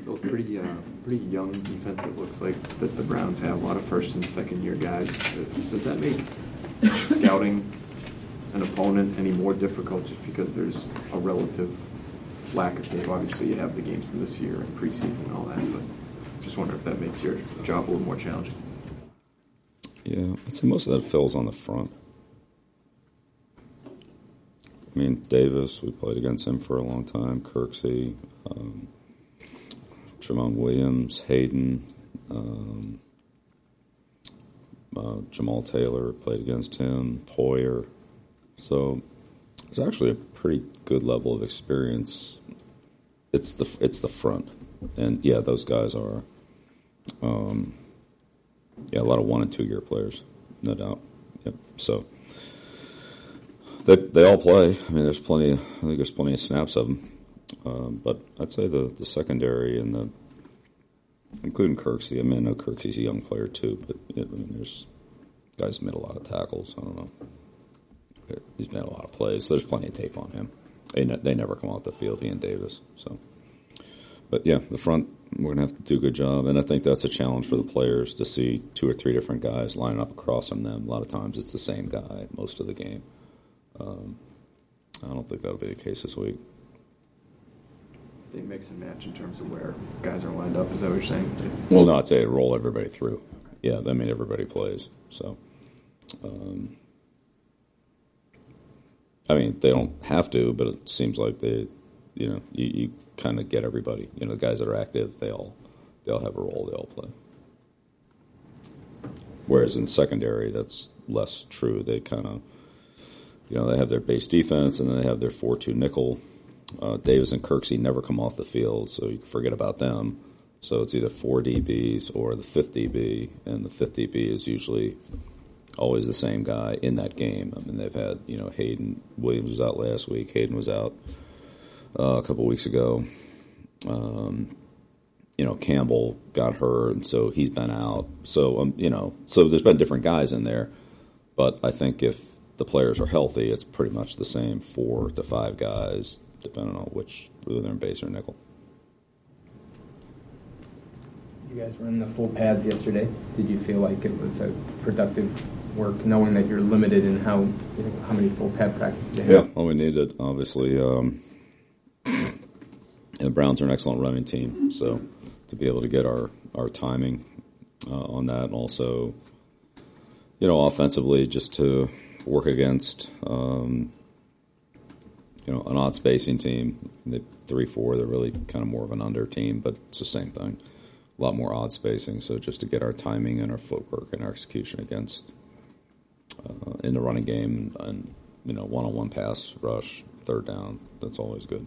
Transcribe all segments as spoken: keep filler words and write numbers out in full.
Bill's pretty, uh, pretty young defense. It looks like that the Browns have a lot of first and second year guys. Does that make scouting an opponent any more difficult just because there's a relative lack of tape? Obviously, you have the games from this year and preseason and all that, but just wonder if that makes your job a little more challenging. Yeah, I'd say most of that fills on the front. I mean, Davis, we played against him for a long time. Kirksey, um, Tramon Williams, Hayden, um, uh, Jamal Taylor played against him, Poyer. So it's actually a pretty good level of experience. It's the it's the front, and yeah, those guys are, um, yeah, a lot of one and two year players, no doubt. Yep. So. They they all play. I mean, there's plenty. I think there's plenty of snaps of them. Um, but I'd say the, the secondary and the, including Kirksey. I mean, I know Kirksey's a young player too, but I mean, there's guys made a lot of tackles. I don't know. He's made a lot of plays. So there's plenty of tape on him. They ne- they never come off the field. He and Davis. So, but yeah, the front we're gonna have to do a good job, and I think that's a challenge for the players to see two or three different guys lining up across from them. A lot of times it's the same guy most of the game. Um, I don't think that'll be the case this week. They mix and match in terms of where guys are lined up. Is that what you're saying? Well, no, I'd say roll everybody through. Yeah, I mean, everybody plays. So, um, I mean, they don't have to, but it seems like they, you know, you, you kind of get everybody. You know, the guys that are active, they all, they all have a role. They all play. Whereas in secondary, that's less true. They kind of, you know, they have their base defense, and then they have their four two nickel. Uh, Davis and Kirksey never come off the field, so you can forget about them. So it's either four D Bs or the fifth D B, and the fifth D B is usually always the same guy in that game. I mean, they've had, you know, Hayden Williams was out last week. Hayden was out uh, a couple weeks ago. Um, you know, Campbell got hurt, and so he's been out. So, um, you know, so there's been different guys in there. But I think if the players are healthy, it's pretty much the same four to five guys, depending on which, whether they're in base or nickel. You guys were in the full pads yesterday. Did you feel like it was a productive work, knowing that you're limited in how, you know, how many full pad practices you have? Yeah, well, we needed, obviously. Um, the Browns are an excellent running team, so to be able to get our, our timing uh, on that, and also, you know, offensively, just to work against, um, you know, an odd spacing team. The three four, they're really kind of more of an under team, but it's the same thing. A lot more odd spacing. So just to get our timing and our footwork and our execution against uh, in the running game and, and, you know, one-on-one pass, rush, third down, that's always good.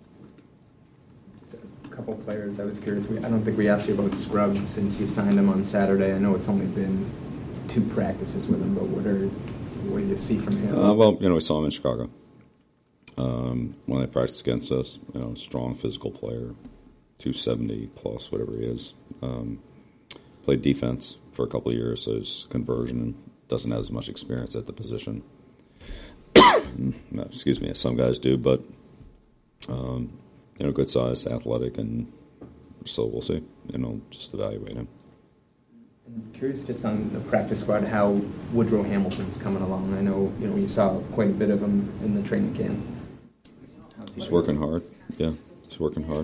So a couple players, I was curious. We, I don't think we asked you about Scruggs since you signed him on Saturday. I know it's only been two practices with him, but what are what do you see from him? Uh, well, you know, we saw him in Chicago. Um, when they practiced against us, you know, strong physical player, two seventy plus, whatever he is. Um, played defense for a couple of years, so his conversion doesn't have as much experience at the position. no, excuse me, as some guys do, but, um, you know, good size, athletic, and so we'll see. You know, just evaluate him. I'm curious just on the practice squad how Woodrow Hamilton's coming along. I know, you know, you saw quite a bit of him in the training camp. He's working hard. Yeah, he's working hard.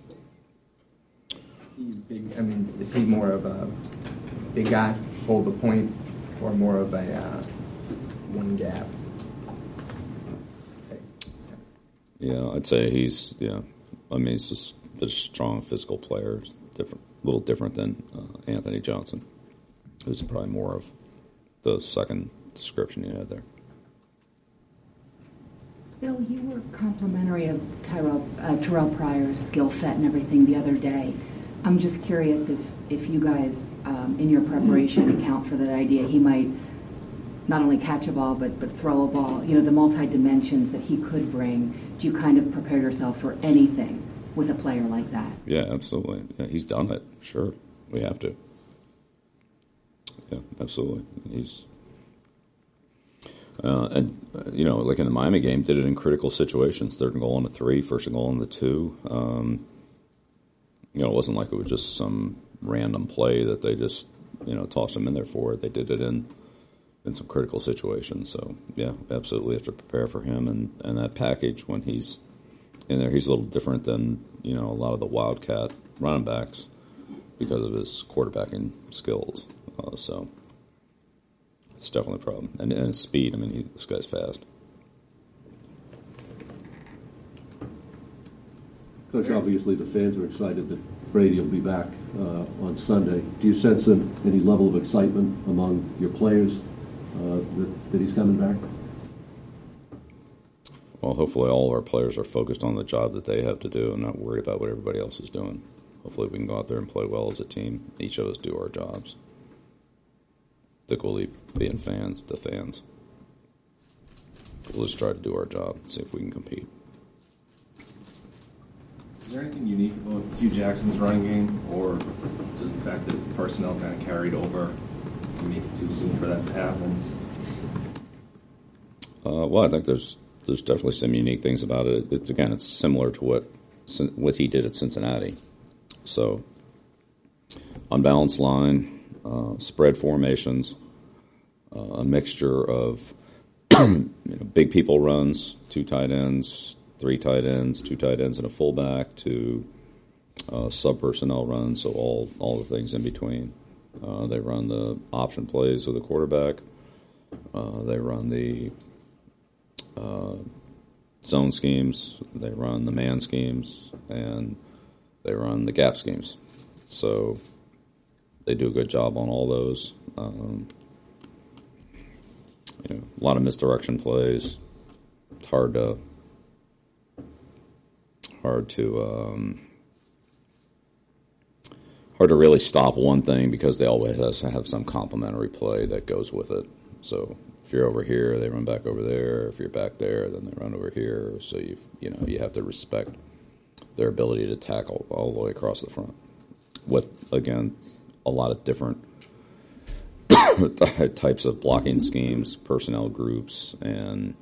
He big, I mean, is he more of a big guy, hold the point, or more of a uh, one gap? Yeah, I'd say he's, yeah, I mean, he's just a strong physical player, different, a little different than uh, Anthony Johnson, who's probably more of the second description you had there. Bill, you were complimentary of Tyrell, uh, Terrell Pryor's skill set and everything the other day. I'm just curious if, if you guys, um, in your preparation, account for that idea he might not only catch a ball, but, but throw a ball, you know, the multi-dimensions that he could bring. Do you kind of prepare yourself for anything with a player like that? Yeah, absolutely. Yeah, he's done it. Sure. We have to. Yeah, absolutely. He's, uh, and, uh, you know, like in the Miami game, did it in critical situations. Third and goal on the three, first and goal on the two. Um, you know, it wasn't like it was just some random play that they just, you know, tossed him in there for. They did it in in some critical situations. So, yeah, absolutely have to prepare for him. And, and that package, when he's in there, he's a little different than, you know, a lot of the Wildcat running backs because of his quarterbacking skills. Uh, so it's definitely a problem. And, and his speed. I mean, he, this guy's fast. Coach, obviously the fans are excited that Brady will be back uh, on Sunday. Do you sense an, any level of excitement among your players uh, that, that he's coming back? Well, hopefully all of our players are focused on the job that they have to do and not worried about what everybody else is doing. Hopefully we can go out there and play well as a team. Each of us do our jobs. The goalie being fans, the fans. We'll just try to do our job and see if we can compete. Is there anything unique about Hugh Jackson's running game, or just the fact that personnel kind of carried over and make it too soon for that to happen? Uh, well, I think there's there's definitely some unique things about it. It's again, it's similar to what what he did at Cincinnati. So, unbalanced line, uh, spread formations, uh, a mixture of you know, big people runs, two tight ends, three tight ends, two tight ends and a fullback, to uh, sub-personnel runs, so all, all the things in between. Uh, they run the option plays with the quarterback. Uh, they run the uh, zone schemes. They run the man schemes. And they run the gap schemes. So they do a good job on all those. Um, you know, a lot of misdirection plays. It's hard to hard to um, hard to really stop one thing because they always have some complementary play that goes with it. So if you're over here, they run back over there. If you're back there, then they run over here. So you you know you have to respect their ability to tackle all the way across the front. With again, a lot of different types of blocking schemes, personnel groups, and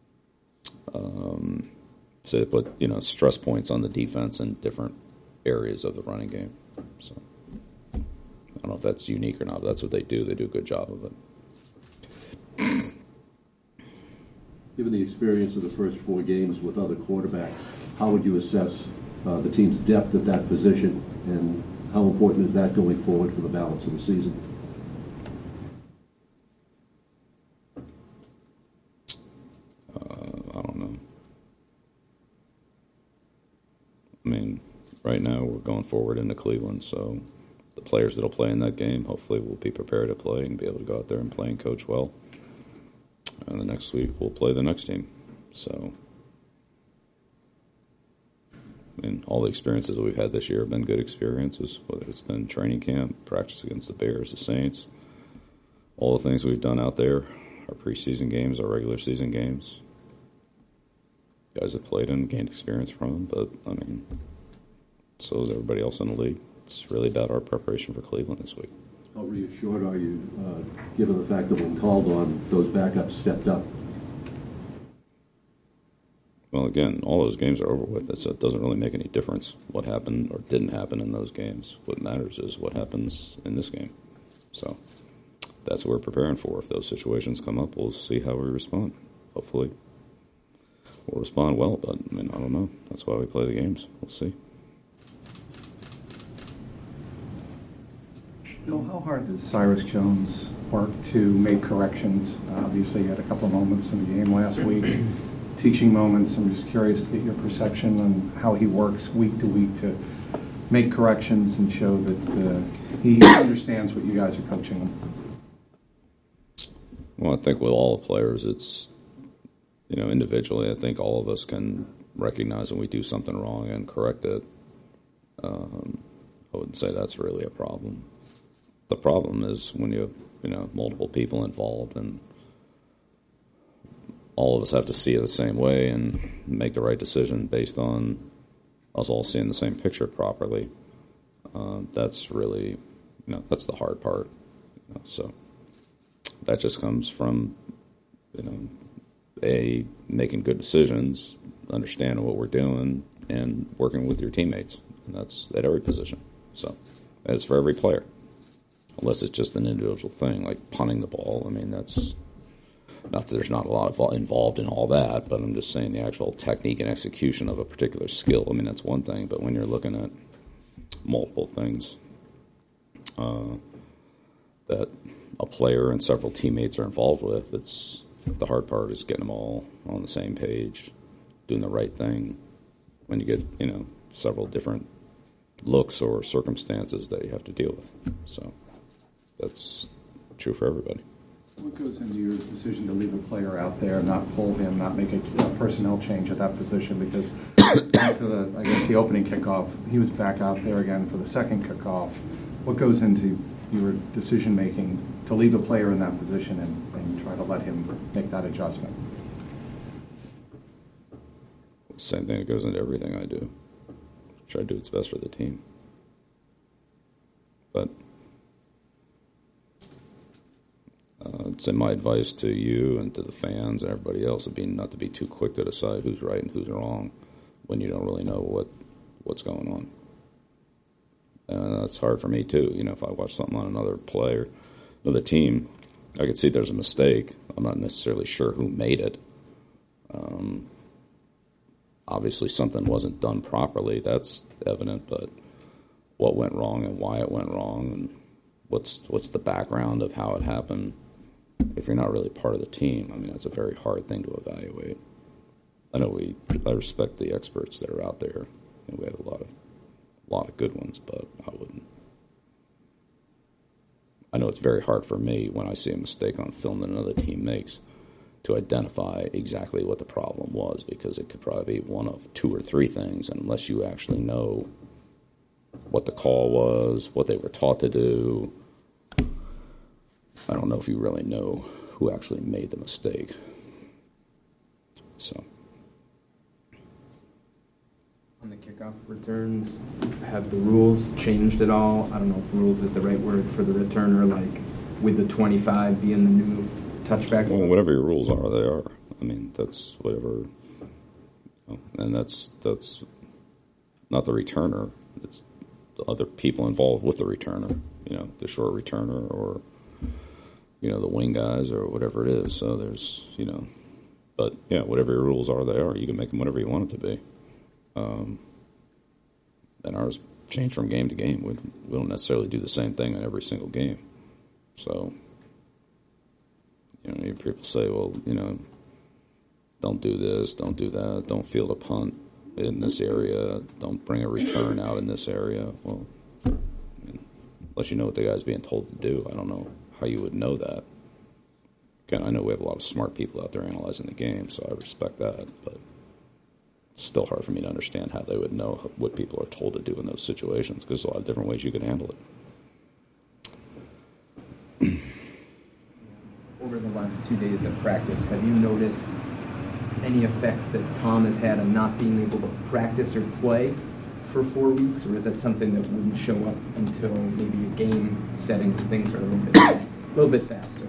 um, to put you know stress points on the defense in different areas of the running game. So I don't know if that's unique or not, but that's what they do. They do a good job of it. Given the experience of the first four games with other quarterbacks, how would you assess uh, the team's depth at that position, and how important is that going forward for the balance of the season? Uh, I don't know. I mean, right now we're going forward into Cleveland, so the players that'll play in that game hopefully will be prepared to play and be able to go out there and play and coach well. And the next week we'll play the next team. So, I mean, all the experiences that we've had this year have been good experiences, whether it's been training camp, practice against the Bears, the Saints, all the things we've done out there, our preseason games, our regular season games. Guys have played and gained experience from them, but, I mean, so is everybody else in the league. It's really about our preparation for Cleveland this week. How reassured are you, uh, given the fact that when called on, those backups stepped up? Well, again, all those games are over with, so it doesn't really make any difference what happened or didn't happen in those games. What matters is what happens in this game. So that's what we're preparing for. If those situations come up, we'll see how we respond. Hopefully we'll respond well, but I mean, I don't know. That's why we play the games. We'll see. Bill, how hard does Cyrus Jones work to make corrections? Uh, obviously, you had a couple of moments in the game last week, teaching moments. I'm just curious to get your perception on how he works week to week to make corrections and show that uh, he understands what you guys are coaching him. Well, I think with all the players, it's, you know, individually, I think all of us can recognize when we do something wrong and correct it. Um, I wouldn't say that's really a problem. The problem is when you have, you know, multiple people involved and all of us have to see it the same way and make the right decision based on us all seeing the same picture properly. Uh, that's really, you know, that's the hard part. You know, so that just comes from, you know, A, making good decisions, understanding what we're doing, and working with your teammates. and that's at every position. So it's for every player, unless it's just an individual thing like punting the ball. I mean, that's not that there's not a lot of involved in all that, but I'm just saying the actual technique and execution of a particular skill. I mean, that's one thing, but when you're looking at multiple things uh, that a player and several teammates are involved with, it's the hard part is getting them all on the same page, doing the right thing. When you get, you know, several different looks or circumstances that you have to deal with. So that's true for everybody. What goes into your decision to leave a player out there, not pull him, not make a, a personnel change at that position? Because after the, I guess, the opening kickoff, he was back out there again for the second kickoff. What goes into your decision making to leave a player in that position and, and try to let him make that adjustment? Same thing that goes into everything I do. Try to do what's best for the team. But uh, it's in my advice to you and to the fans and everybody else would be not to be too quick to decide who's right and who's wrong when you don't really know what what's going on. And that's hard for me too. You know, if I watch something on another player, another team, I could see there's a mistake. I'm not necessarily sure who made it. Um, Obviously, something wasn't done properly. That's evident, but what went wrong and why it went wrong and what's what's the background of how it happened, if you're not really part of the team, I mean, that's a very hard thing to evaluate. I know we, I respect the experts that are out there, and we have a lot of, a lot of good ones, but I wouldn't. I know it's very hard for me when I see a mistake on film that another team makes to identify exactly what the problem was, because it could probably be one of two or three things, and unless you actually know what the call was, what they were taught to do, I don't know if you really know who actually made the mistake. So. On the kickoff returns, have the rules changed at all? I don't know if rules is the right word for the returner, like with the twenty-five being the new touchbacks? Well, whatever your rules are, they are. I mean, that's whatever, you know, and that's that's not the returner. It's the other people involved with the returner. You know, the short returner or you know the wing guys or whatever it is. So there's you know, but yeah, whatever your rules are, they are. You can make them whatever you want it to be. Um, and ours change from game to game. We we don't necessarily do the same thing in every single game. So. You know, people say, well, you know, don't do this, don't do that, don't field a punt in this area, don't bring a return out in this area. Well, I mean, unless you know what the guy's being told to do, I don't know how you would know that. Again, I know we have a lot of smart people out there analyzing the game, so I respect that, but it's still hard for me to understand how they would know what people are told to do in those situations, because there's a lot of different ways you could handle it. Over the last two days of practice, have you noticed any effects that Tom has had on not being able to practice or play for four weeks, or is that something that wouldn't show up until maybe a game setting where things are a little bit, a little bit faster?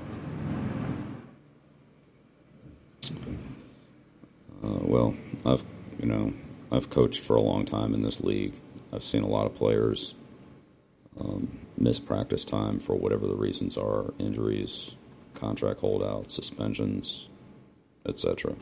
Uh, well, I've you know I've coached for a long time in this league. I've seen a lot of players um, miss practice time for whatever the reasons are, injuries, contract holdouts, suspensions, et cetera.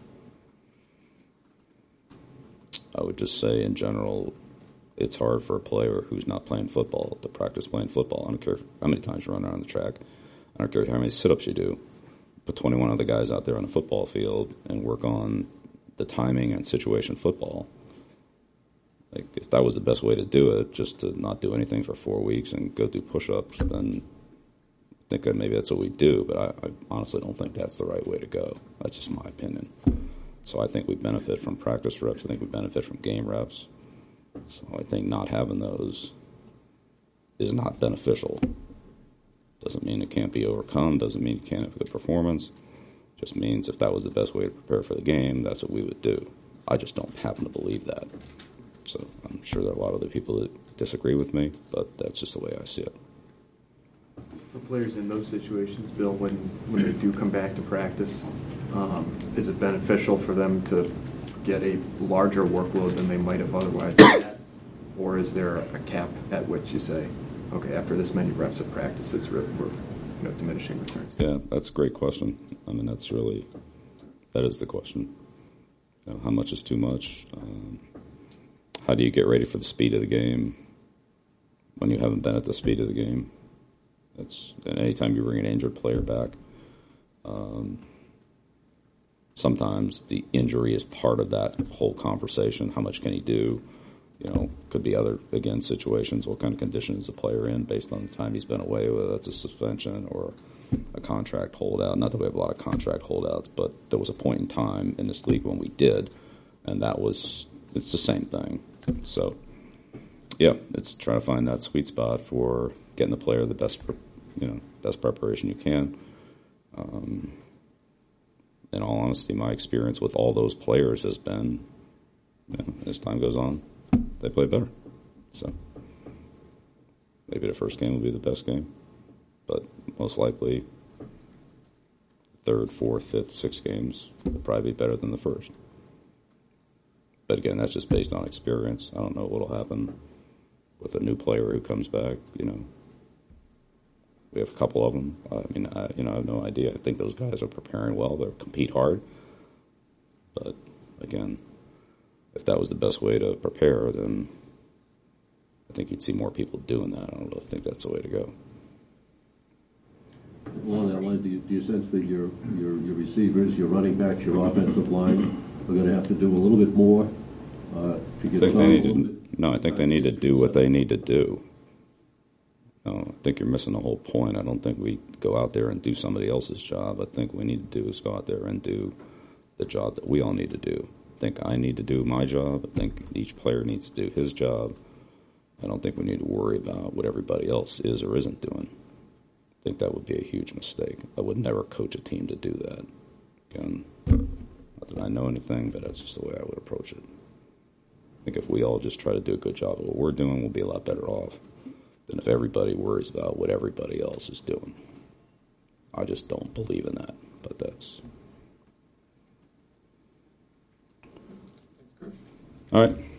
I would just say in general, it's hard for a player who's not playing football to practice playing football. I don't care how many times you run around the track. I don't care how many sit-ups you do. Put twenty-one other guys out there on the football field and work on the timing and situation football. Like, if that was the best way to do it, just to not do anything for four weeks and go do push-ups, then I think that maybe that's what we do, but I, I honestly don't think that's the right way to go. That's just my opinion. So I think we benefit from practice reps. I think we benefit from game reps. So I think not having those is not beneficial. Doesn't mean it can't be overcome. Doesn't mean you can't have a good performance. Just means if that was the best way to prepare for the game, that's what we would do. I just don't happen to believe that. So I'm sure there are a lot of other people that disagree with me, but that's just the way I see it. For players in those situations, Bill, when, when they do come back to practice, um, is it beneficial for them to get a larger workload than they might have otherwise had Or is there a cap at which you say, okay, after this many reps of practice, it's really, we're, you know, diminishing returns? Yeah, that's a great question. I mean, that's really, that is the question. You know, how much is too much? Um, how do you get ready for the speed of the game when you haven't been at the speed of the game? That's, and anytime you bring an injured player back, um, sometimes the injury is part of that whole conversation. How much can he do? You know, could be other, again, situations. What kind of condition is the player in based on the time he's been away, whether that's a suspension or a contract holdout. Not that we have a lot of contract holdouts, but there was a point in time in this league when we did, and that was, it's the same thing. So, yeah, it's trying to find that sweet spot for getting the player the best, you know, best preparation you can. Um, in all honesty, my experience with all those players has been, you know, as time goes on, they play better. So maybe the first game will be the best game, but most likely third, fourth, fifth, sixth games will probably be better than the first. But again, that's just based on experience. I don't know what will happen with a new player who comes back. You know, we have a couple of them. I mean, I, you know, I have no idea. I think those guys are preparing well. They'll compete hard. But again, if that was the best way to prepare, then I think you'd see more people doing that. I don't really think that's the way to go. Along that line, do you, do you sense that your, your, your receivers, your running backs, your offensive line are going to have to do a little bit more uh, to I get think Tom they a need little to, bit? no, I think they need to do what they need to do. No, I think you're missing the whole point. I don't think we go out there and do somebody else's job. I think we need to do is go out there and do the job that we all need to do. I think I need to do my job. I think each player needs to do his job. I don't think we need to worry about what everybody else is or isn't doing. I think that would be a huge mistake. I would never coach a team to do that. Again, not that I know anything, but that's just the way I would approach it. I think if we all just try to do a good job of what we're doing, we'll be a lot better off than if everybody worries about what everybody else is doing. I just don't believe in that, but that's... All right.